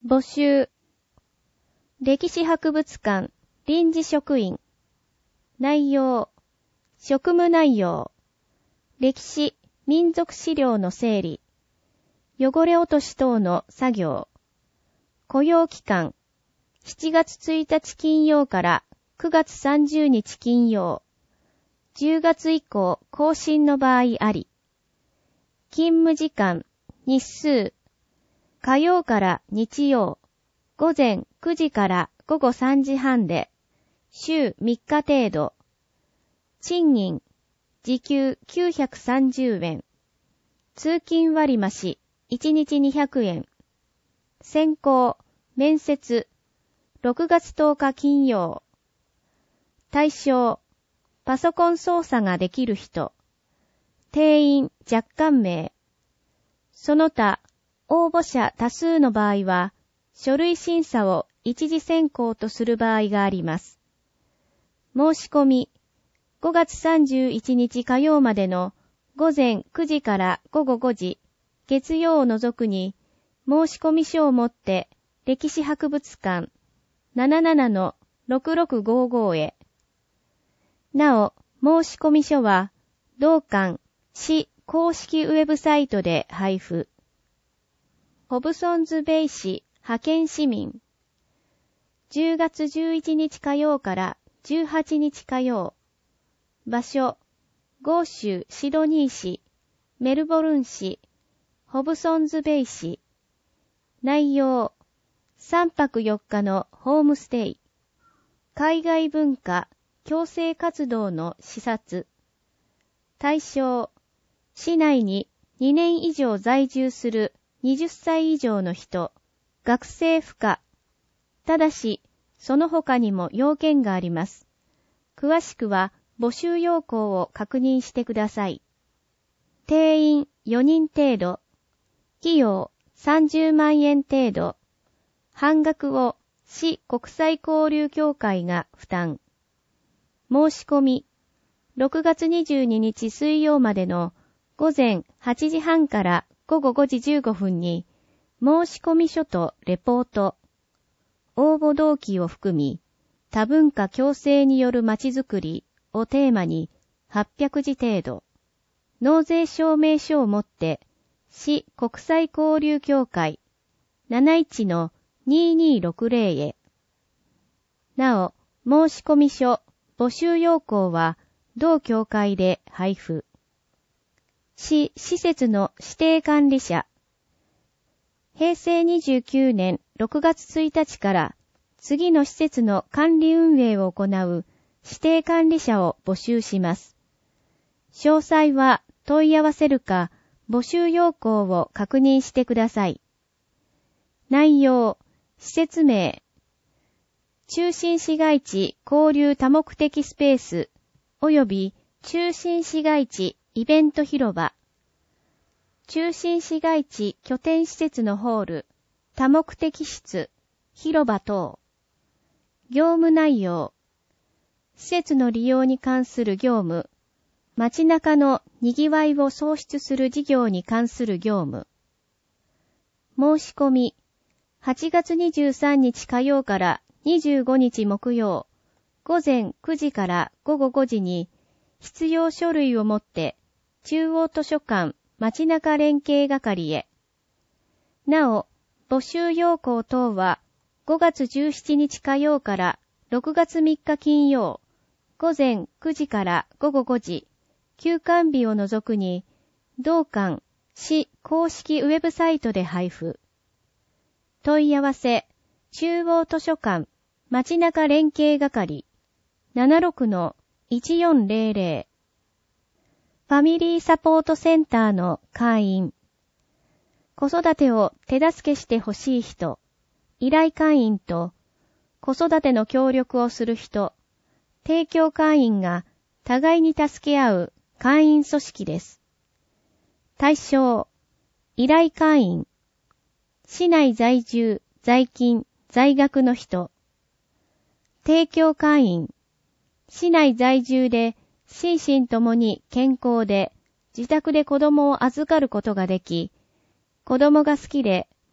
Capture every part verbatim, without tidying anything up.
募集。歴史博物館臨時職員。内容。職務内容。歴史、民族資料の整理。汚れ落とし等の作業。雇用期間。しちがつついたち金曜からくがつさんじゅうにち金曜。じゅうがつ以降更新の場合あり。勤務時間、日数。火曜から日曜。午前くじからごごさんじはんで。週みっか程度。賃金。時給きゅうひゃくさんじゅうえん。通勤割増、いちにちにひゃくえん。選考、面接。ろくがつとおか金曜。対象、パソコン操作ができる人。定員若干名。その他、応募者多数の場合は、書類審査を一次選考とする場合があります。申し込み、ごがつさんじゅういちにち火曜までの午前くじからごごごじ、月曜を除くに、申し込み書を持って歴史博物館 ななななのろくろくごご へ。なお、申し込み書は、同館、市公式ウェブサイトで配布。ホブソンズベイ市派遣市民。じゅうがつじゅういちにち火曜からじゅうはちにち火曜。場所、豪州シドニー市、メルボルン市、ホブソンズベイ市。内容、さんぱくよっかのホームステイ。海外文化、共生活動の視察。対象、市内ににねん以上在住するはたち以上の人、学生不可。ただし、その他にも要件があります。詳しくは募集要項を確認してください。定員よにん程度。費用さんじゅうまんえん程度。半額を市国際交流協会が負担。申し込み。ろくがつにじゅうににち水曜までの午前はちじはんからごごごじじゅうごふんに申し込み書とレポート。応募動機を含み、多文化共生によるまちづくりをテーマにはっぴゃくじ程度。納税証明書を持って、市国際交流協会 なないちのにーにーろくぜろ へ。なお、申し込み書、募集要項は、同協会で配布。市施設の指定管理者。へいせいにじゅうきゅうねんろくがつついたちから次の施設の管理運営を行う指定管理者を募集します。詳細は問い合わせるか募集要項を確認してください。内容、施設名。中心市街地交流多目的スペース及び中心市街地イベント広場。中心市街地拠点施設のホール、多目的室、広場等。業務内容。施設の利用に関する業務。街中の賑わいを創出する事業に関する業務。申し込み。はちがつにじゅうさんにち火曜からにじゅうごにち木曜、午前くじからごごごじに必要書類を持って中央図書館街中連携係へ。なお、募集要項等はごがつじゅうしちにち火曜からろくがつみっか金曜、午前くじからごごごじ、休館日を除くに、同館市公式ウェブサイトで配布。問い合わせ、中央図書館街中連携係 ななろくのいちよんぜろぜろ。ファミリーサポートセンターの会員。子育てを手助けしてほしい人、依頼会員と子育ての協力をする人、提供会員が互いに助け合う会員組織です。対象、依頼会員。市内在住、在勤、在学の人。提供会員。市内在住で心身ともに健康で自宅で子供を預かることができ、子供が好きで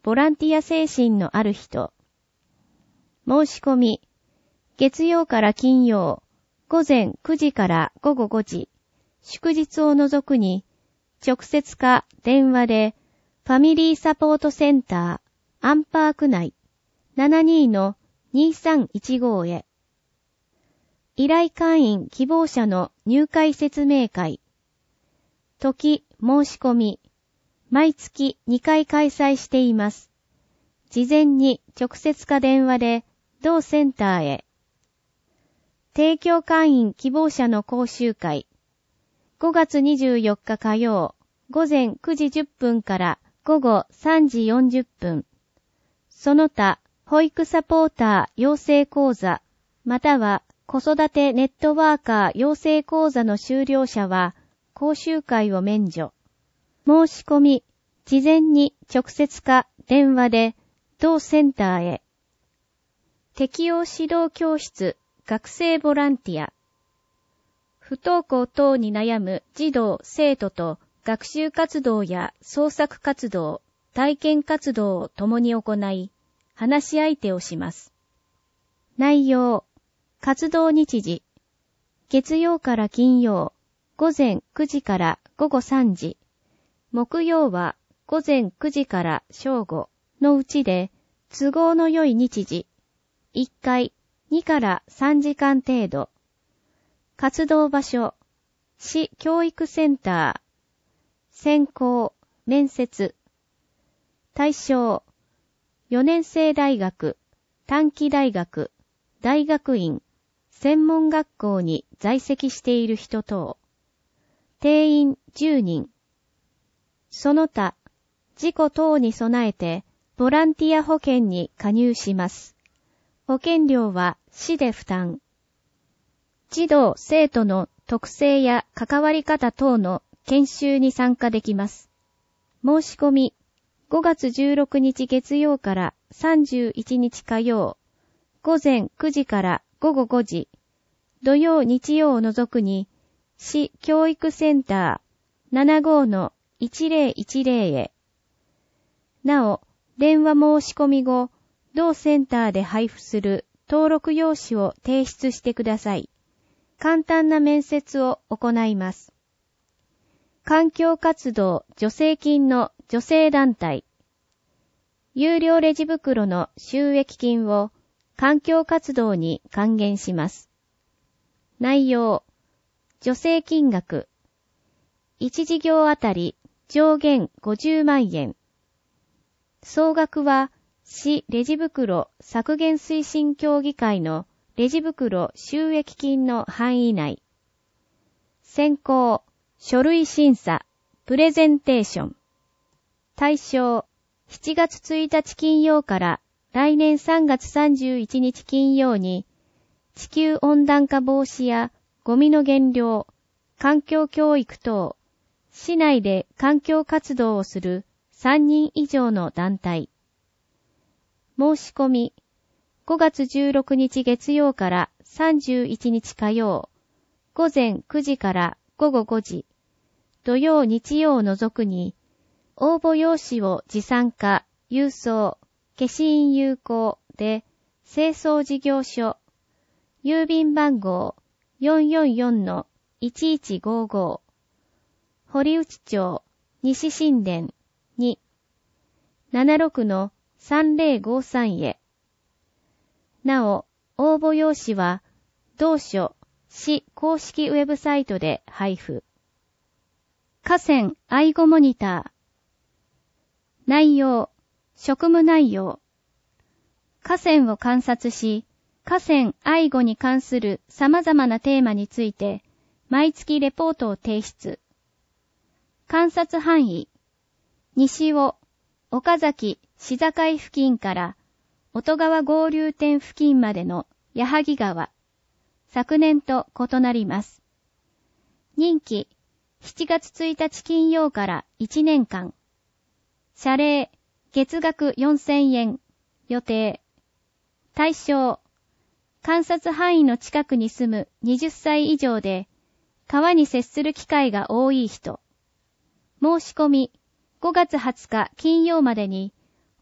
ボランティア精神のある人。申し込み、月曜から金曜、午前くじから午後ごじ、祝日を除くに、直接か電話で、ファミリーサポートセンター、アンパーク内、ななに のにさんいちご へ。依頼会員希望者の入会説明会。時、申し込み。毎月にかい開催しています。事前に直接か電話で、同センターへ。提供会員希望者の講習会。ごがつにじゅうよっか火曜、午前くじじゅっぷんから午後さんじよんじゅっぷん。その他、保育サポーター養成講座、または子育てネットワーカー養成講座の修了者は、講習会を免除。申し込み、事前に直接か電話で、同センターへ。適応指導教室、学生ボランティア。不登校等に悩む児童・生徒と学習活動や創作活動、体験活動を共に行い、話し相手をします。内容、活動日時、月曜から金曜、午前くじから午後さんじ、木曜は午前くじから正午のうちで都合の良い日時、いっかいにからさんじかん程度。活動場所、市教育センター。選考、面接。対象、よねん生大学、短期大学、大学院、専門学校に在籍している人等。定員じゅうにん。その他、事故等に備えて、ボランティア保険に加入します。保険料は市で負担。児童・生徒の特性や関わり方等の研修に参加できます。申し込み、ごがつじゅうろくにち月曜からさんじゅういちにち火曜、午前くじから午後ごじ、土曜日曜を除くに、市教育センター ななじゅうごのいちぜろいちぜろ へ。なお、電話申し込み後、同センターで配布する登録用紙を提出してください。簡単な面接を行います。環境活動助成金の助成団体。有料レジ袋の収益金を環境活動に還元します。内容、助成金額。いち事業あたり上限ごじゅうまんえん。総額は市レジ袋削減推進協議会のレジ袋収益金の範囲内。選考、書類審査、プレゼンテーション。対象、しちがつついたち金曜から来年さんがつさんじゅういちにち金曜に、地球温暖化防止やゴミの減量、環境教育等、市内で環境活動をするさんにん以上の団体。申し込み、ごがつじゅうろくにち月曜からさんじゅういちにち火曜、午前くじから午後ごじ、土曜日曜を除くに、応募用紙を持参か、郵送、消印有効で、清掃事業所、郵便番号 よんよんよんのいちいちごご、堀内町、西新田に、ななじゅうろくのさんぜろごさんへ。なお、応募用紙は、同所、市公式ウェブサイトで配布。河川愛護モニター。内容、職務内容。河川を観察し、河川愛護に関する様々なテーマについて、毎月レポートを提出。観察範囲。西尾、岡崎、市境付近から、音川合流点付近までの矢作川。昨年と異なります。任期、しちがつついたち金曜からいちねんかん。謝礼、月額よんせんえん。予定。対象、観察範囲の近くに住むはたち以上で、川に接する機会が多い人。申し込み、ごがつはつか金曜までに、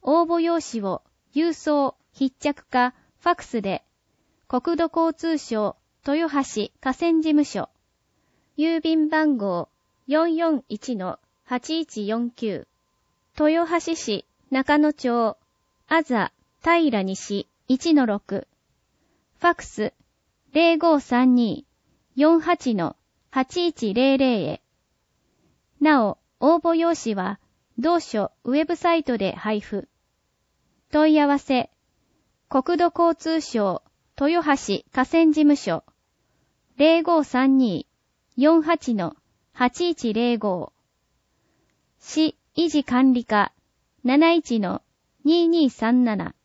応募用紙を郵送、筆着かファクスで、国土交通省豊橋河川事務所、郵便番号 よんよんいちのはちいちよんきゅう、豊橋市中野町、あざ平西 いちのろく、ファクス ゼロごさんにーよんはちのはちいちゼロゼロ へ。なお、応募用紙は同書ウェブサイトで配布。問い合わせ、国土交通省豊橋河川事務所 ゼロごさんにーよんはちのはちいちゼロご、市維持管理課 なないちのにーにーさんなな